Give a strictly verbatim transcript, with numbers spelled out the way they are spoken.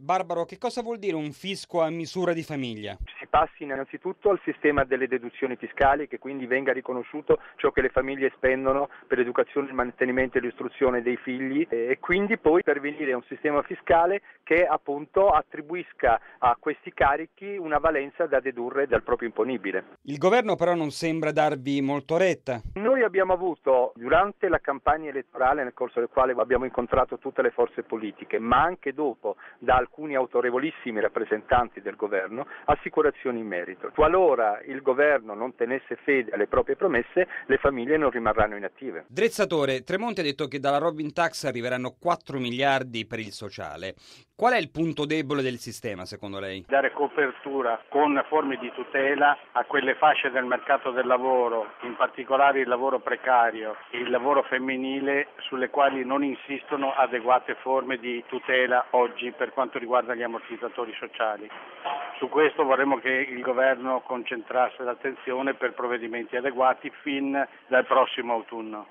Barbaro, che cosa vuol dire un fisco a misura di famiglia? Si passi innanzitutto al sistema delle deduzioni fiscali, che quindi venga riconosciuto ciò che le famiglie spendono per l'educazione, il mantenimento e l'istruzione dei figli e quindi poi pervenire a un sistema fiscale che appunto attribuisca a questi carichi una valenza da dedurre dal proprio imponibile. Il governo però non sembra darvi molto retta. Noi abbiamo avuto durante la campagna elettorale, nel corso del quale abbiamo incontrato tutte le forze politiche, ma anche dopo da alcuni autorevolissimi rappresentanti del governo, assicurazioni in merito. Qualora il governo non tenesse fede alle proprie promesse, le famiglie non rimarranno inattive. Drezzatore, Tremonti ha detto che dalla Robin Tax arriveranno quattro miliardi per il sociale. Qual è il punto debole del sistema, secondo lei? Dare copertura con forme di tutela a quelle fasce del mercato del lavoro, in particolare il lavoro precario e il lavoro femminile, sulle quali non insistono adeguate forme di tutela oggi per quanto riguarda gli ammortizzatori sociali. Su questo vorremmo che il governo concentrasse l'attenzione per provvedimenti adeguati fin dal prossimo autunno.